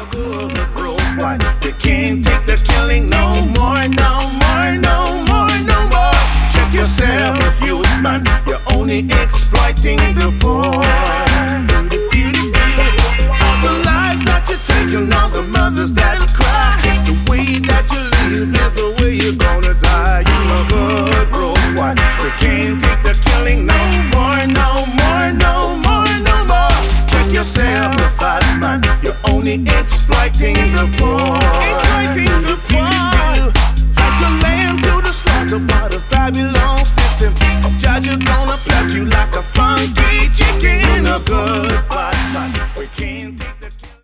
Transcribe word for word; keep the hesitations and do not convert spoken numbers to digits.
a good road, but you can't take the killing no more, no more, no more, no more. Check yourself, youth man, you're only exploiting the poor.